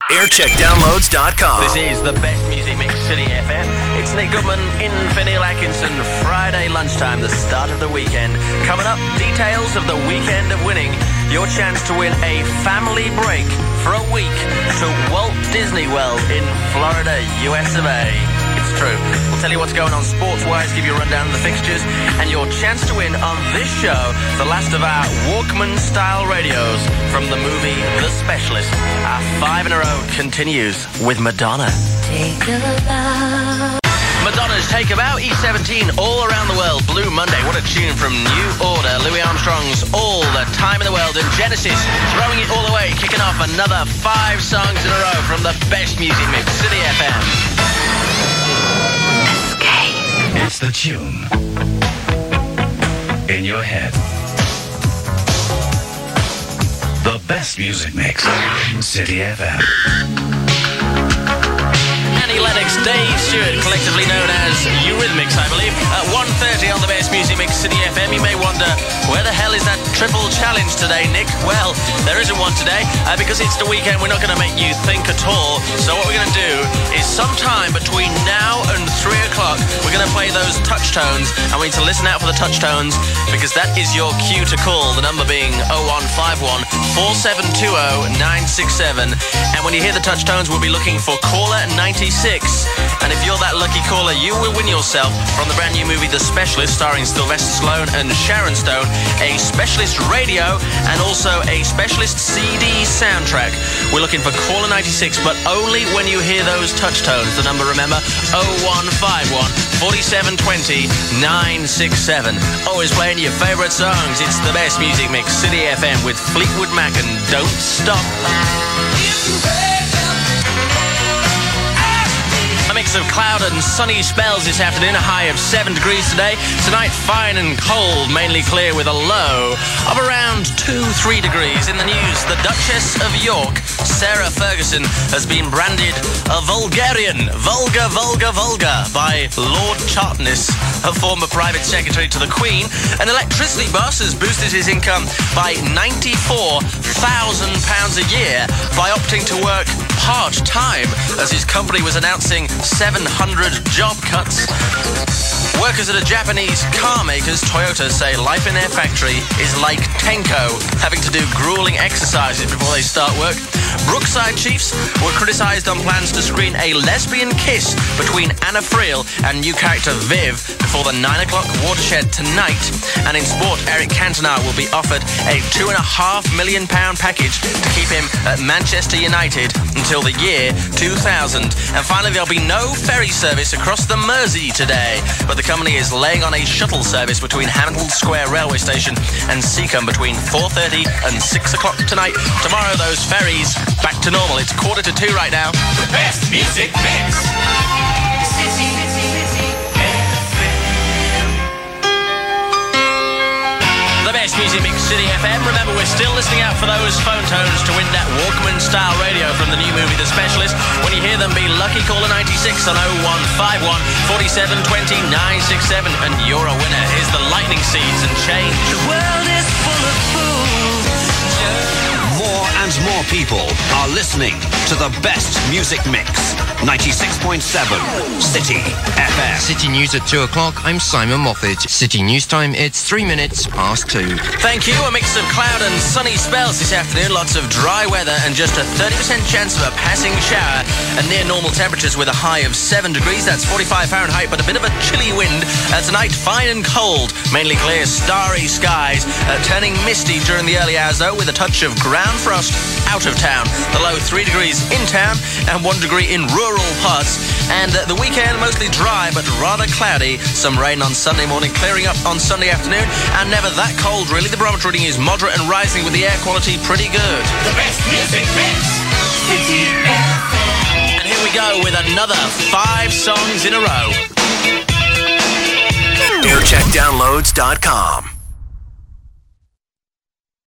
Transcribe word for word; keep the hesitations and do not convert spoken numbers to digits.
aircheck downloads dot com. This is the best music mix, City F M. It's Nick Goodman in for Neil Atkinson. Friday lunchtime, the start of the weekend. Coming up, details of the weekend of winning. Your chance to win a family break for a week to Walt Disney World in Florida, U S of A. It's true. We'll tell you what's going on sports-wise, give you a rundown of the fixtures, and your chance to win on this show, the last of our Walkman-style radios from the movie The Specialist. Our five in a row continues with Madonna. Take a bow. Madonna's Take A Bow, E seventeen, all around the world. Blue Monday, what a tune from New Order. Louis Armstrong's All the Time in the World. And Genesis throwing it all away, kicking off another five songs in a row from the best music mix, City F M. Escape. It's the tune in your head. The best music mix, City F M. Annie Lennox, Dave Stewart, collectively known as Eurythmics, I believe. At one thirty on the best music mix, City F M. You may wonder, where the hell is that triple challenge today, Nick? Well, there isn't one today, uh, because it's the weekend. We're not going to make you think at all. So what we're going to do is sometime between now and three o'clock, we're going to play those touch tones, and we need to listen out for the touch tones, because that is your cue to call, the number being oh one five one, four seven two oh, nine six seven. And when you hear the touch tones, we'll be looking for caller ninety-six. And if you're that lucky caller, you will win yourself from the brand new movie The Specialist, starring Sylvester Stallone and Sharon Stone, a Specialist radio and also a Specialist C D soundtrack. We're looking for caller ninety-six, but only when you hear those touch tones. The number, remember, oh one five one, four seven two oh, nine six seven. Always playing your favourite songs. It's the best music mix, City F M, with Fleetwood Mac and Don't Stop. A mix of cloud and sunny spells this afternoon, a high of seven degrees today. Tonight, fine and cold, mainly clear with a low of around two, three degrees. In the news, the Duchess of York, Sarah Ferguson, has been branded a vulgarian, vulgar, vulgar, vulgar, by Lord Chartness, a former private secretary to the Queen. An electricity boss has boosted his income by ninety-four thousand pounds a year by opting to work part-time, as his company was announcing seven hundred job cuts. Workers at a Japanese car makers, Toyota, say life in their factory is like Tenko, having to do grueling exercises before they start work. Brookside Chiefs were criticised on plans to screen a lesbian kiss between Anna Friel and new character Viv before the nine o'clock watershed tonight. And in sport, Eric Cantona will be offered a two and a half million pound package to keep him at Manchester United until the year two thousand. And finally, there'll be no ferry service across the Mersey today, but the company is laying on a shuttle service between Hamilton Square Railway Station and Seacombe between four thirty and six o'clock tonight. Tomorrow, those ferries back to normal. It's quarter to two right now. The best music mix, City F M. The best music mix, City F M. Remember, we're still listening out for those phone tones to win that Walkman-style radio from the new movie The Specialist. When you hear them, be lucky caller ninety-six on oh one five one, four seven two oh, nine six seven, and you're a winner. Here's the Lightning Seeds and Change. The world is full of fools. More and more people are listening to the best music mix. ninety-six point seven City F M. City News at two o'clock. I'm Simon Moffat. City News time, it's three minutes past two. Thank you. A mix of cloud and sunny spells this afternoon. Lots of dry weather and just a thirty percent chance of a passing shower. And near normal temperatures with a high of seven degrees. That's forty-five Fahrenheit, but a bit of a chilly wind. Uh, tonight, fine and cold. Mainly clear, starry skies. Uh, turning misty during the early hours, though, with a touch of ground frost out of town. The low three degrees in town and one degree in rural parts. And uh, the weekend, mostly dry but rather cloudy. Some rain on Sunday morning, clearing up on Sunday afternoon. And never that cold, really. The barometer reading is moderate and rising with the air quality pretty good. The best music mix, City F M. And here we go with another five songs in a row. aircheck downloads dot com.